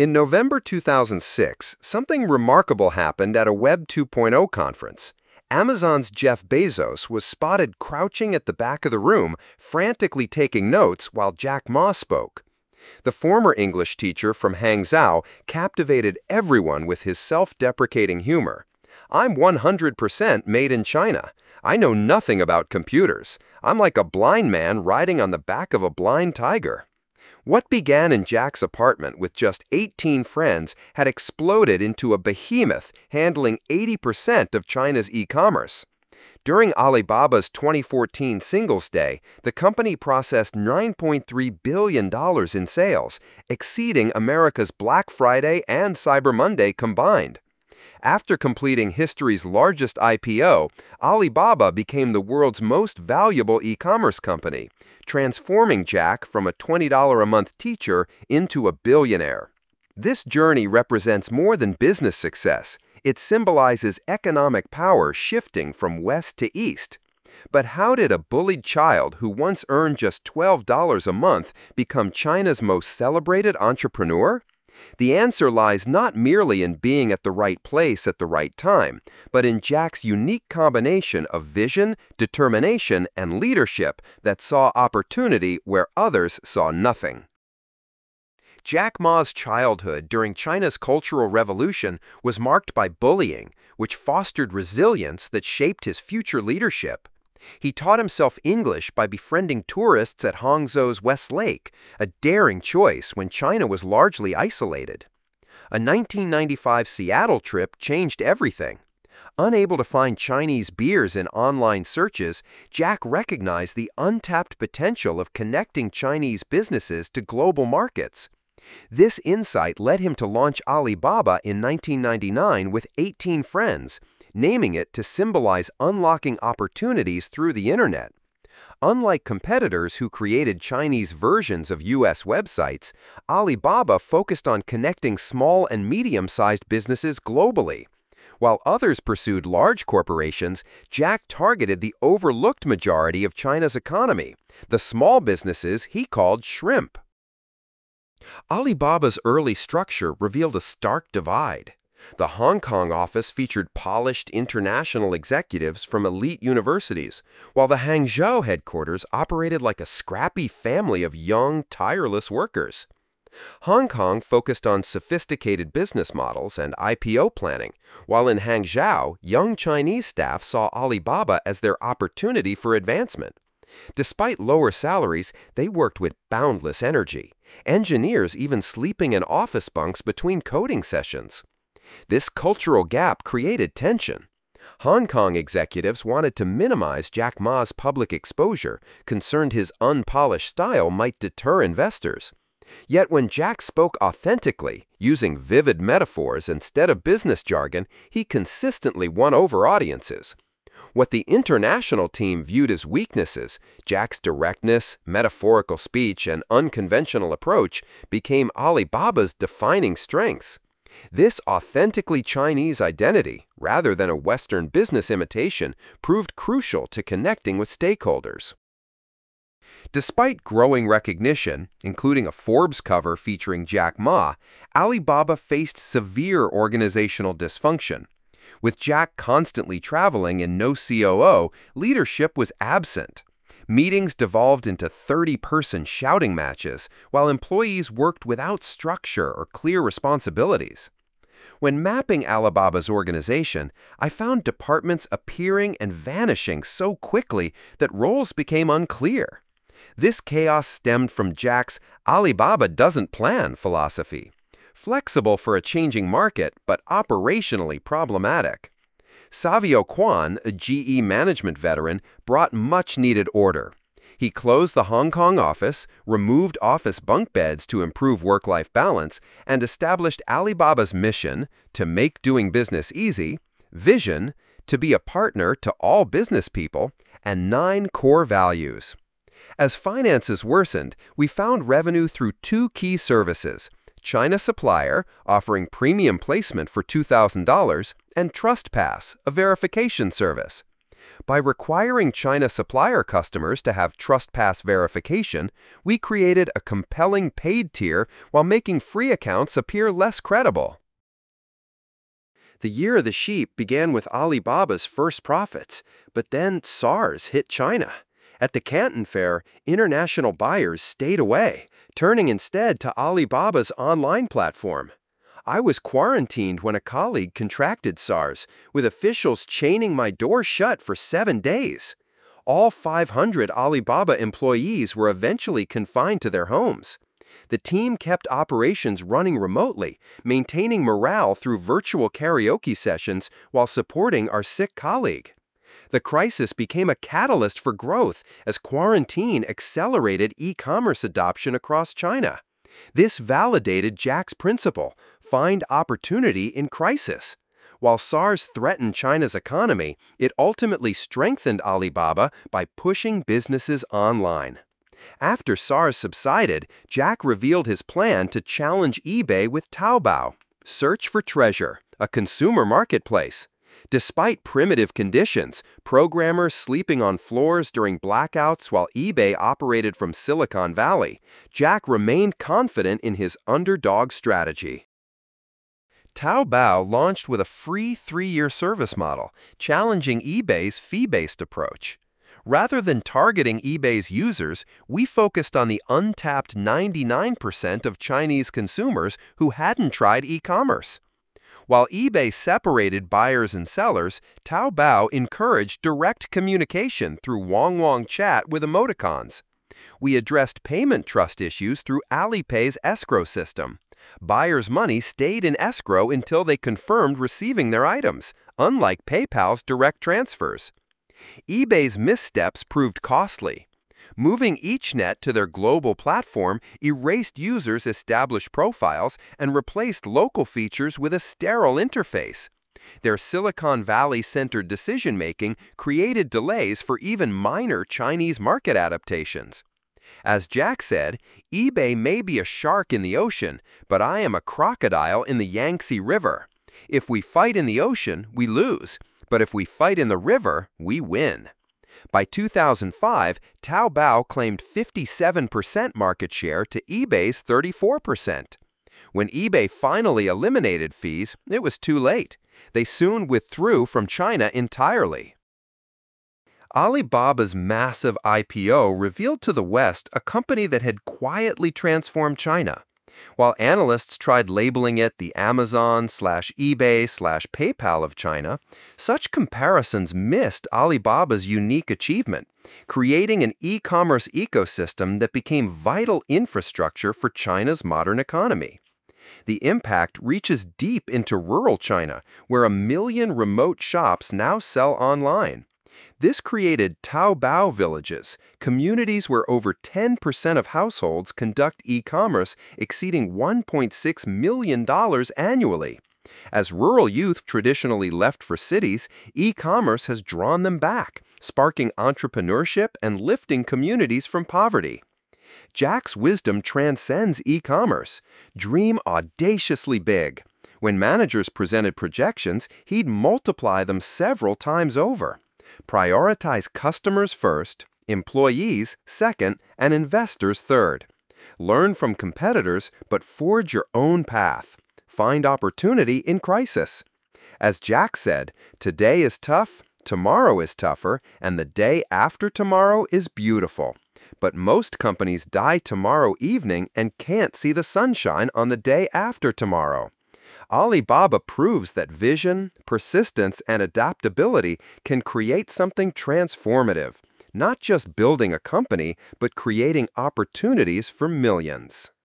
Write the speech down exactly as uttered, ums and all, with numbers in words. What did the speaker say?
In November two thousand six, something remarkable happened at a Web 2.0 conference. Amazon's Jeff Bezos was spotted crouching at the back of the room, frantically taking notes while Jack Ma spoke. The former English teacher from Hangzhou captivated everyone with his self-deprecating humor. "I'm one hundred percent made in China. I know nothing about computers. I'm like a blind man riding on the back of a blind tiger." What began in Jack's apartment with just eighteen friends had exploded into a behemoth handling eighty percent of China's e-commerce. During Alibaba's twenty fourteen Singles Day, the company processed nine point three billion dollars in sales, exceeding America's Black Friday and Cyber Monday combined. After completing history's largest I P O, Alibaba became the world's most valuable e-commerce company, transforming Jack from a twenty dollars a month teacher into a billionaire. This journey represents more than business success. It symbolizes economic power shifting from west to east. But how did a bullied child who once earned just twelve dollars a month become China's most celebrated entrepreneur? The answer lies not merely in being at the right place at the right time, but in Jack's unique combination of vision, determination, and leadership that saw opportunity where others saw nothing. Jack Ma's childhood during China's Cultural Revolution was marked by bullying, which fostered resilience that shaped his future leadership. He taught himself English by befriending tourists at Hangzhou's West Lake, a daring choice when China was largely isolated. A nineteen ninety-five Seattle trip changed everything. Unable to find Chinese beers in online searches, Jack recognized the untapped potential of connecting Chinese businesses to global markets. This insight led him to launch Alibaba in nineteen ninety-nine with eighteen friends, naming it to symbolize unlocking opportunities through the internet. Unlike competitors who created Chinese versions of U S websites, Alibaba focused on connecting small and medium-sized businesses globally. While others pursued large corporations, Jack targeted the overlooked majority of China's economy, the small businesses he called shrimp. Alibaba's early structure revealed a stark divide. The Hong Kong office featured polished international executives from elite universities, while the Hangzhou headquarters operated like a scrappy family of young, tireless workers. Hong Kong focused on sophisticated business models and I P O planning, while in Hangzhou, young Chinese staff saw Alibaba as their opportunity for advancement. Despite lower salaries, they worked with boundless energy, engineers even sleeping in office bunks between coding sessions. This cultural gap created tension. Hong Kong executives wanted to minimize Jack Ma's public exposure, concerned his unpolished style might deter investors. Yet when Jack spoke authentically, using vivid metaphors instead of business jargon, he consistently won over audiences. What the international team viewed as weaknesses, Jack's directness, metaphorical speech, and unconventional approach, became Alibaba's defining strengths. This authentically Chinese identity, rather than a Western business imitation, proved crucial to connecting with stakeholders. Despite growing recognition, including a Forbes cover featuring Jack Ma, Alibaba faced severe organizational dysfunction. With Jack constantly traveling and no C O O, leadership was absent. Meetings devolved into thirty-person shouting matches, while employees worked without structure or clear responsibilities. When mapping Alibaba's organization, I found departments appearing and vanishing so quickly that roles became unclear. This chaos stemmed from Jack's "Alibaba doesn't plan" philosophy. Flexible for a changing market, but operationally problematic. Savio Kwan, a G E management veteran, brought much-needed order. He closed the Hong Kong office, removed office bunk beds to improve work-life balance, and established Alibaba's mission to make doing business easy, vision to be a partner to all business people, and nine core values. As finances worsened, we found revenue through two key services: China Supplier, offering premium placement for two thousand dollars, and TrustPass, a verification service. By requiring China supplier customers to have TrustPass verification, we created a compelling paid tier while making free accounts appear less credible. The year of the sheep began with Alibaba's first profits, but then SARS hit China. At the Canton Fair, international buyers stayed away, turning instead to Alibaba's online platform. I was quarantined when a colleague contracted SARS, with officials chaining my door shut for seven days. All five hundred Alibaba employees were eventually confined to their homes. The team kept operations running remotely, maintaining morale through virtual karaoke sessions while supporting our sick colleague. The crisis became a catalyst for growth as quarantine accelerated e-commerce adoption across China. This validated Jack's principle, find opportunity in crisis. While SARS threatened China's economy, it ultimately strengthened Alibaba by pushing businesses online. After SARS subsided, Jack revealed his plan to challenge eBay with Taobao, Search for Treasure, a consumer marketplace. Despite primitive conditions, programmers sleeping on floors during blackouts while eBay operated from Silicon Valley, Jack remained confident in his underdog strategy. Taobao launched with a free three-year service model, challenging eBay's fee-based approach. Rather than targeting eBay's users, we focused on the untapped ninety-nine percent of Chinese consumers who hadn't tried e-commerce. While eBay separated buyers and sellers, Taobao encouraged direct communication through Wangwang chat with emoticons. We addressed payment trust issues through Alipay's escrow system. Buyers' money stayed in escrow until they confirmed receiving their items, unlike PayPal's direct transfers. eBay's missteps proved costly. Moving EachNet to their global platform erased users' established profiles and replaced local features with a sterile interface. Their Silicon Valley-centered decision-making created delays for even minor Chinese market adaptations. As Jack said, eBay may be a shark in the ocean, but I am a crocodile in the Yangtze River. If we fight in the ocean, we lose. But if we fight in the river, we win. By two thousand five, Taobao claimed fifty-seven percent market share to eBay's thirty-four percent. When eBay finally eliminated fees, it was too late. They soon withdrew from China entirely. Alibaba's massive I P O revealed to the West a company that had quietly transformed China. While analysts tried labeling it the Amazon slash eBay slash PayPal of China, such comparisons missed Alibaba's unique achievement, creating an e-commerce ecosystem that became vital infrastructure for China's modern economy. The impact reaches deep into rural China, where a million remote shops now sell online. This created Taobao villages, communities where over ten percent of households conduct e-commerce exceeding one point six million dollars annually. As rural youth traditionally left for cities, e-commerce has drawn them back, sparking entrepreneurship and lifting communities from poverty. Jack's wisdom transcends e-commerce. Dream audaciously big. When managers presented projections, he'd multiply them several times over. Prioritize customers first, employees second, and investors third. Learn from competitors, but forge your own path. Find opportunity in crisis. As Jack said, today is tough, tomorrow is tougher, and the day after tomorrow is beautiful. But most companies die tomorrow evening and can't see the sunshine on the day after tomorrow. Alibaba proves that vision, persistence, and adaptability can create something transformative, not just building a company, but creating opportunities for millions.